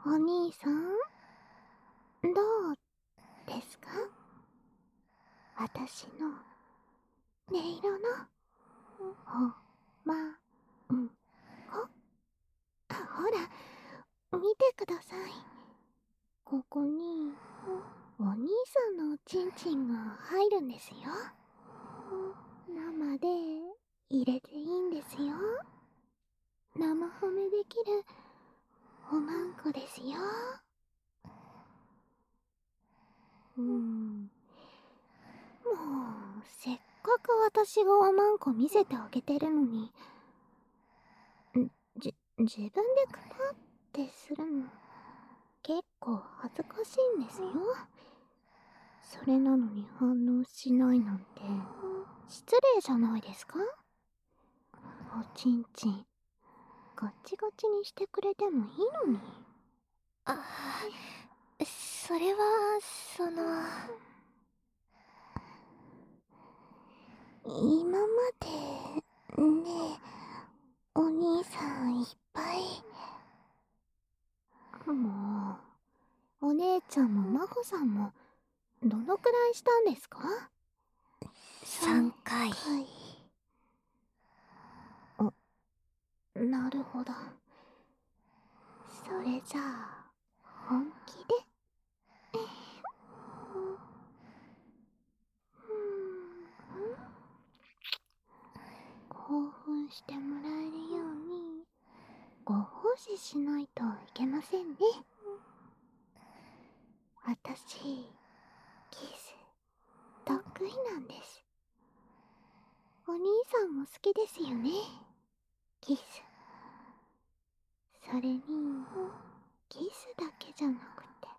お兄さん、どうですか？私の音色のほまんこ。ほら、見てください。ここにお兄さんのおちんちんが入るんですよ。生で入れていいんですよ。生褒めできるおまんこですよ。もうせっかく私がおまんこ見せてあげてるのに、自分でクパってするの結構恥ずかしいんですよ。それなのに反応しないなんて失礼じゃないですか？おちんちんガチガチにしてくれてもいいのに。 あ、それは今までね、お兄さんいっぱい。もうお姉ちゃんも真帆さんもどのくらいしたんですか ？3回。 なるほど。それじゃあ本気で。興奮してもらえるようにご奉仕しないといけませんね。私キス得意なんです。お兄さんも好きですよね、キス。それにキスだけじゃなくて、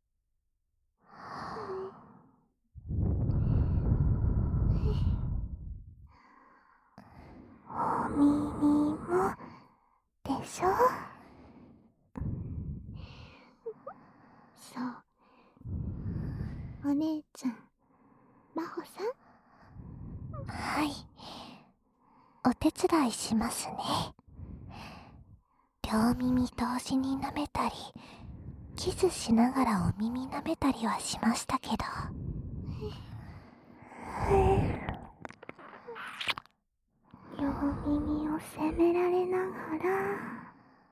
お耳もでしょ。そう、お姉ちゃん真帆さん。 はい、お手伝いしますね。両耳同時に舐めたり、キスしながらお耳舐めたりはしましたけど。 両耳を責められながら、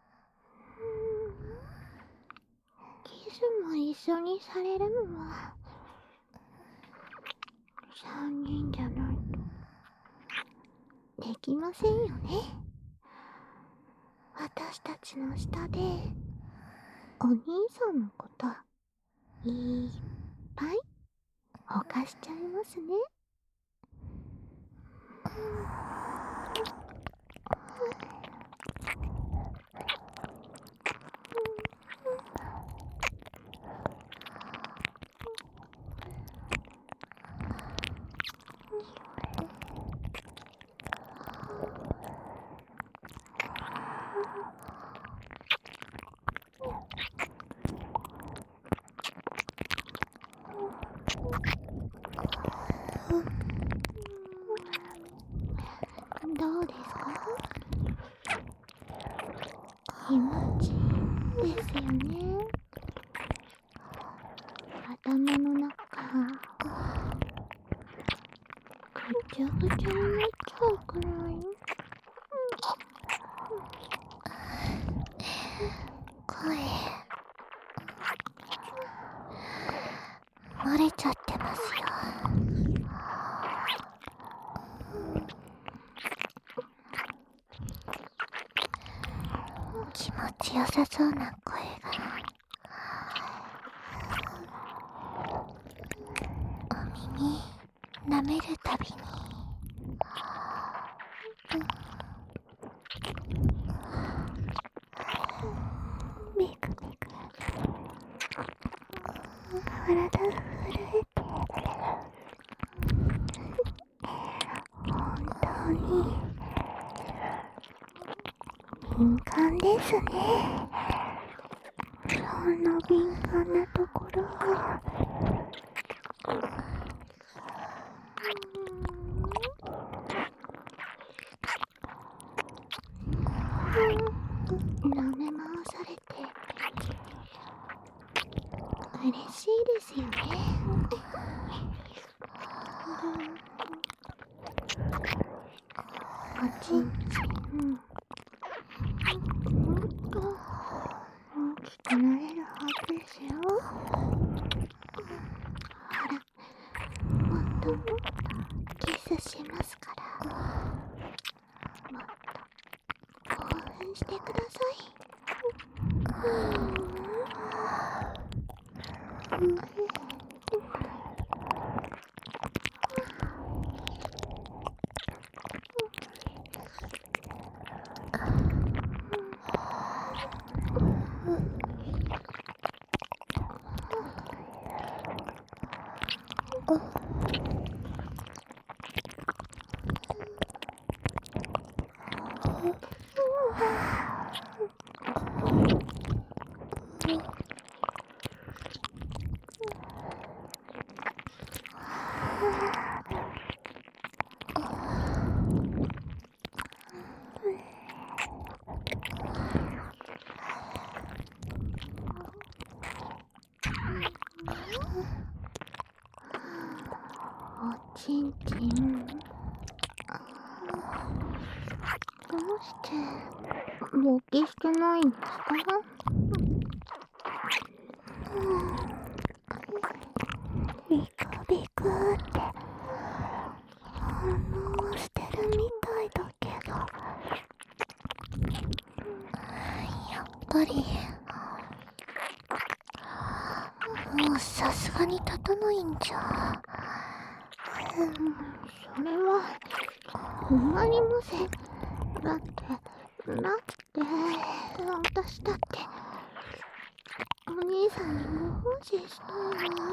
キスも一緒にされるのは3人じゃないとできませんよね。私たちの下でお兄さんのこといっぱい犯しちゃいますね。どうですか？気持ちいいですよね。頭の中ぐちゃぐちゃになっちゃうくらい。 声漏れちゃってますよ。気持ちよさそうな声が。お耳舐めるたびに、 ビクビク体震えて、本当に敏感ですね。その敏感なところは舐め回されてですよね。おちんちん、もっと大きくなれるはずですよ。ほら、もっともっとキスしますから、もっと興奮してください。おちんちん、どうして勃起してないんですか？ビクビクって反応してるみたいだけど、 やっぱりもうさすがに立たないんじゃ。 それは困りません。だって私だってお兄さんにご奉仕したいの。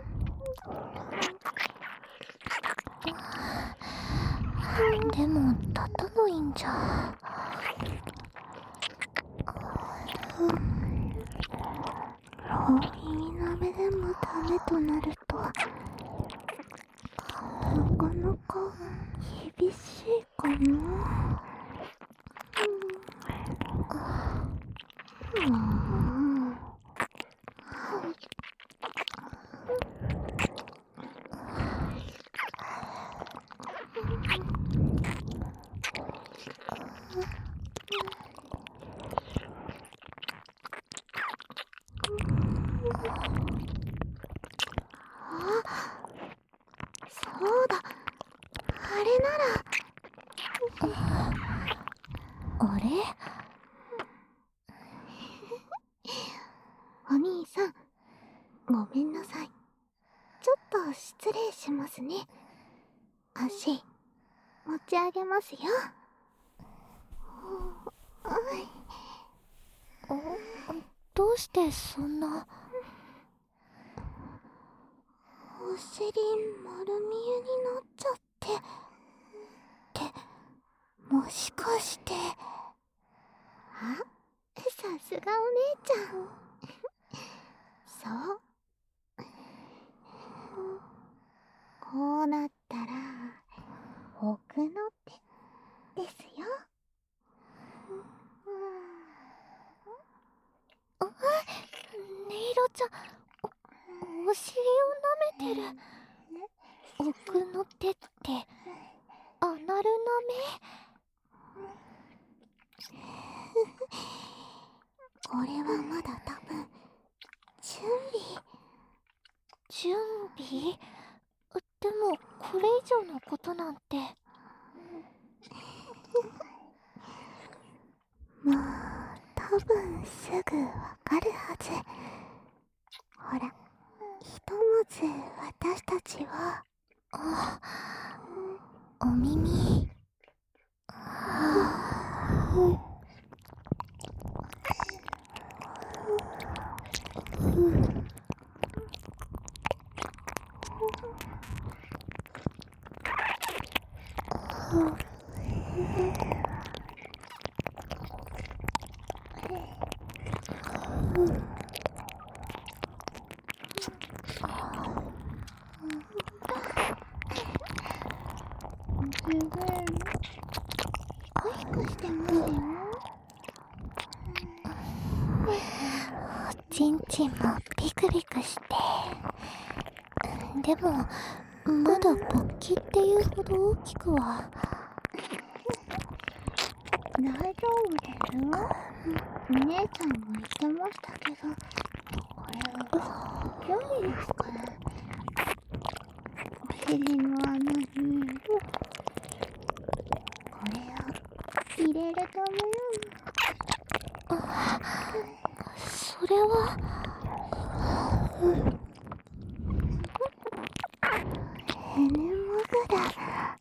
でも立たないんじゃ。 お耳なめでもダメとなると、なかなか厳しいかな。そうだ、あれなら。 あれ？ お兄さん、ごめんなさい。ちょっと失礼しますね。足、持ち上げますよ。 どうしてそんな。 お尻丸見えになっちゃって。 もしかして。 あ、さすがお姉ちゃん。そう。こうなったら奥の手ですよ。 ねいろちゃん、お尻を舐めてる。奥の手ってアナル舐め？ これはまだ多分準備？でもこれ以上のことなんて。 もう多分すぐわかるはず。ほら、ひとまず私たちはお耳。 保育してますよ。 おちんちんもビクビクしてでもまだ勃起っていうほど大きくは。 大丈夫ですよ。お姉ちゃんも言ってましたけど、これは距離ですから。お尻の穴にこれを入れると思う。 それはエネモグラ。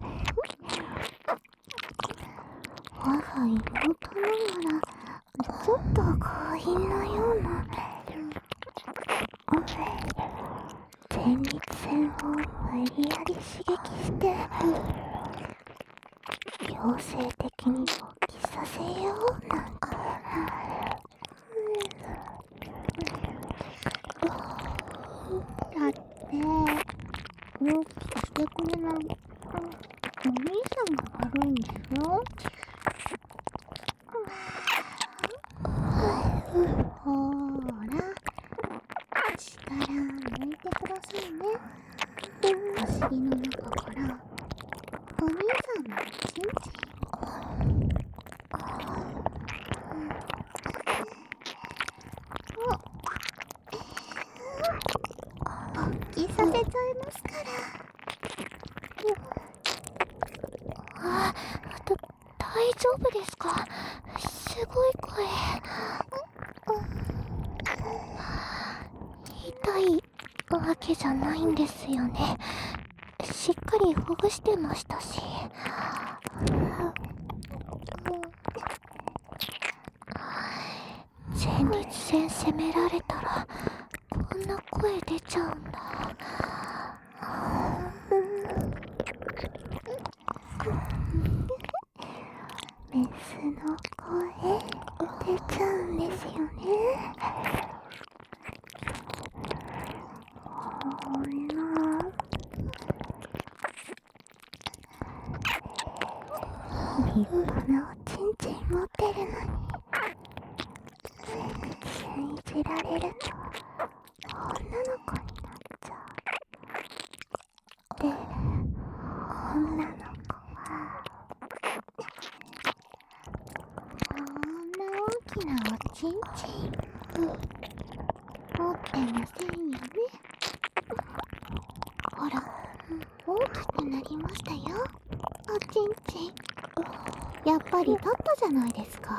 我が妹ながらちょっと強引なような前立腺を無理やり刺激して強制的に勃起させようなんて。だって大きくしてくれないお兄さんが悪いんですよ。ほーら、力抜いてくださいね。お尻の中からお兄さんのチンチン勃起させちゃいますから。 大丈夫ですか？すごい声。痛いわけじゃないんですよね。しっかりほぐしてましたし。前立腺責められたらこんな声出ちゃうんだ。 メスの声出ちゃうんですよね。ほんの立派なおちんちん持ってるのに前立腺いじられると女の子になっちゃう。で、女の子はこんな大きなおちんちん持ってませんよね。ほら、大きくなりましたよ、おちんちん。やっぱり立ったじゃないですか。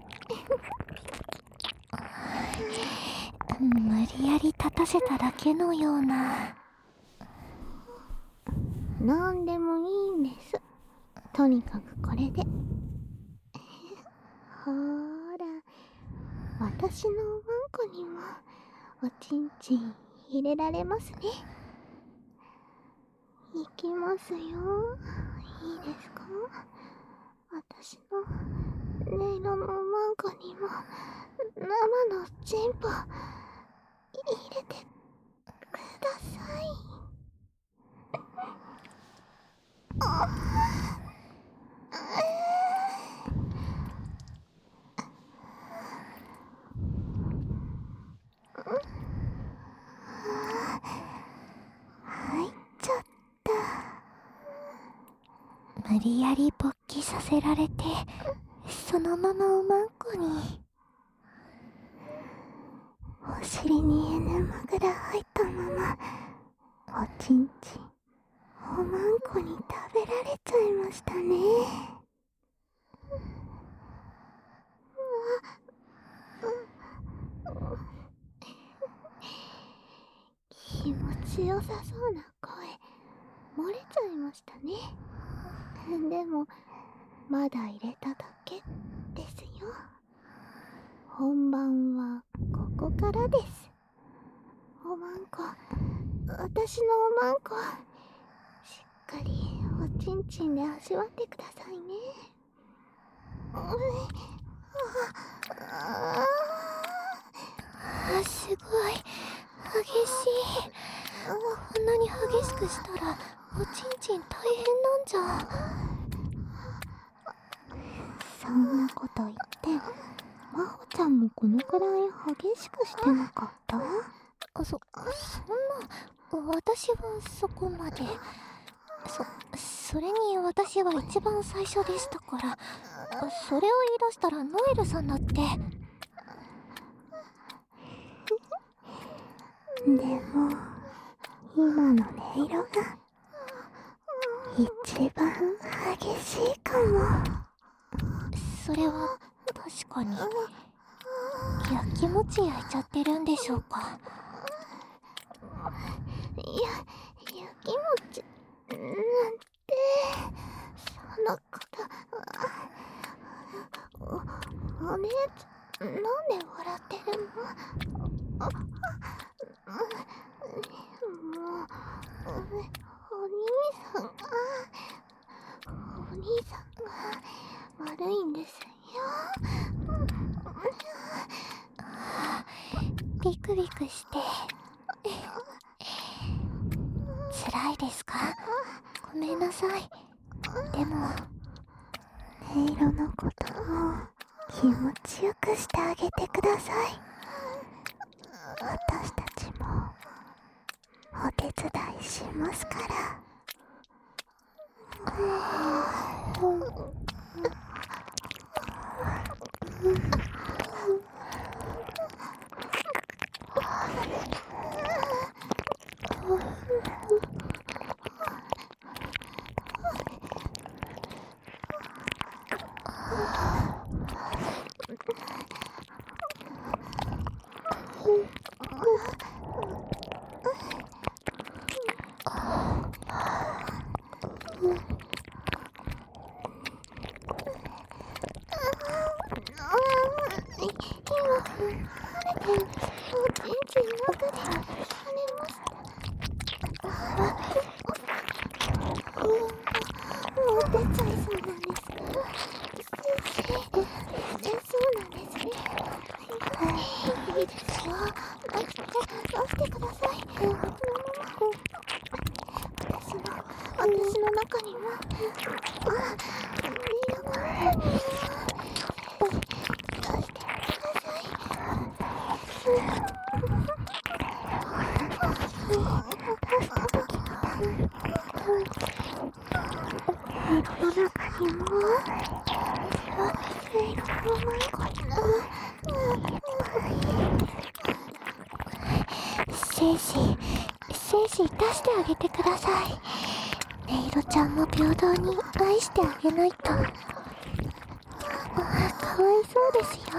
無理やり立たせただけのような。 なんでもいいんです。とにかくこれで。ほーら、私のおまんこにもおちんちん入れられますね。いきますよ。いいですか？私の音色のおまんこにも生のチンポ入れてください。入っちゃった。 無理やり勃起させられて、そのままおまんこに。 お尻にエネマグラ入ったままおちんちんおまんこに食べられちゃいましたね。気持ちよさそうな声漏れちゃいましたね。でもまだ入れただけですよ。本番はここからです。おまんこ、私のおまんこ、しっかりおちんちんで味わってくださいね。 すごい激しい。こんなに激しくしたらおちんちん大変なんじゃ。 そんなこと言って真帆ちゃんもこのくらい激しくしてなかった？ そんな、私はそこまで。それに私は一番最初でしたから、それを言い出したらノエルさんだって。 でも今の音色が一番激しいかも。 それは確かに。やきもち焼いちゃってるんでしょうか。 いや、やきもちなんてそのことお姉ちゃんなんで笑ってるの？もうお兄さんが悪いんですよ。 ビクビクして辛いですか？ごめんなさい。でも音色のことを気持ちよくしてあげてください。私たちもお手伝いしますから。私の中にも精子出してあげてください。ねいろちゃんも平等に愛してあげないと。かわいそうですよ。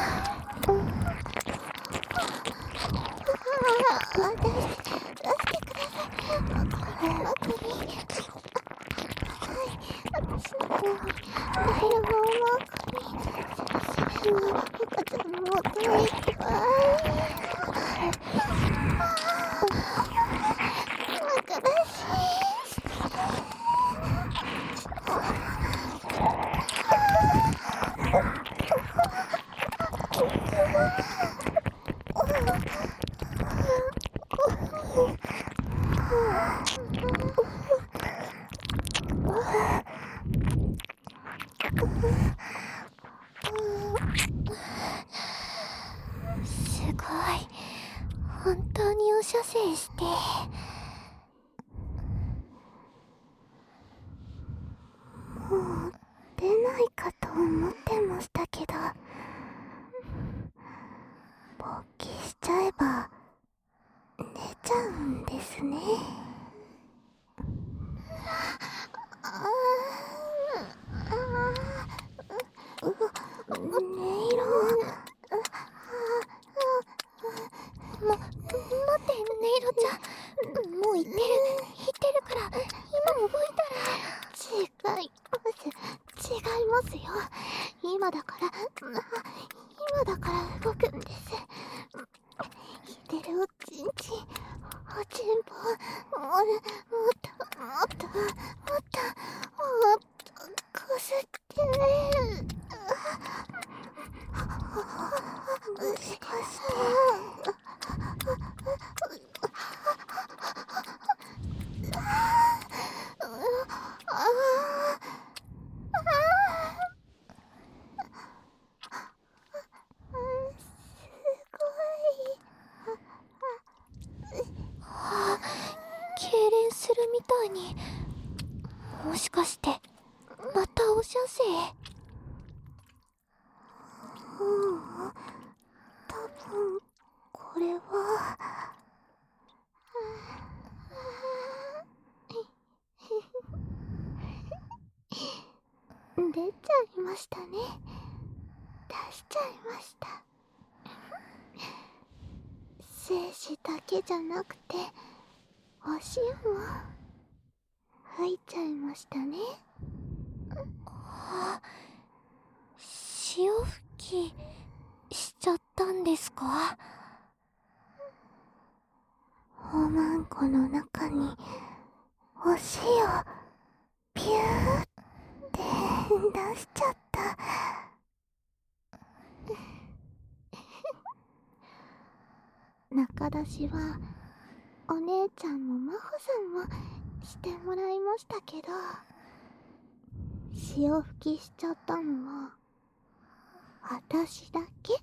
すごい。本当にお射精して。もう出ないかと思ってましたけど、勃起しちゃえば出ちゃうんですね。音色。 待って、ねいろちゃん。もう言ってるから、今覚えたら。 違いますよ。今だから動くんです。ひでるおちんちん、おちんぽ、もっとこすってもしかしてのに、もしかしてまたお射精？ 多分これは出ちゃいましたね。出しちゃいました。精子だけじゃなくてお塩も吹いちゃいましたね。 潮吹きしちゃったんですか？ おまんこの中にお塩ピューって出しちゃった。中出しはお姉ちゃんも真帆さんもしてもらいましたけど、潮吹きしちゃったのは私だけ。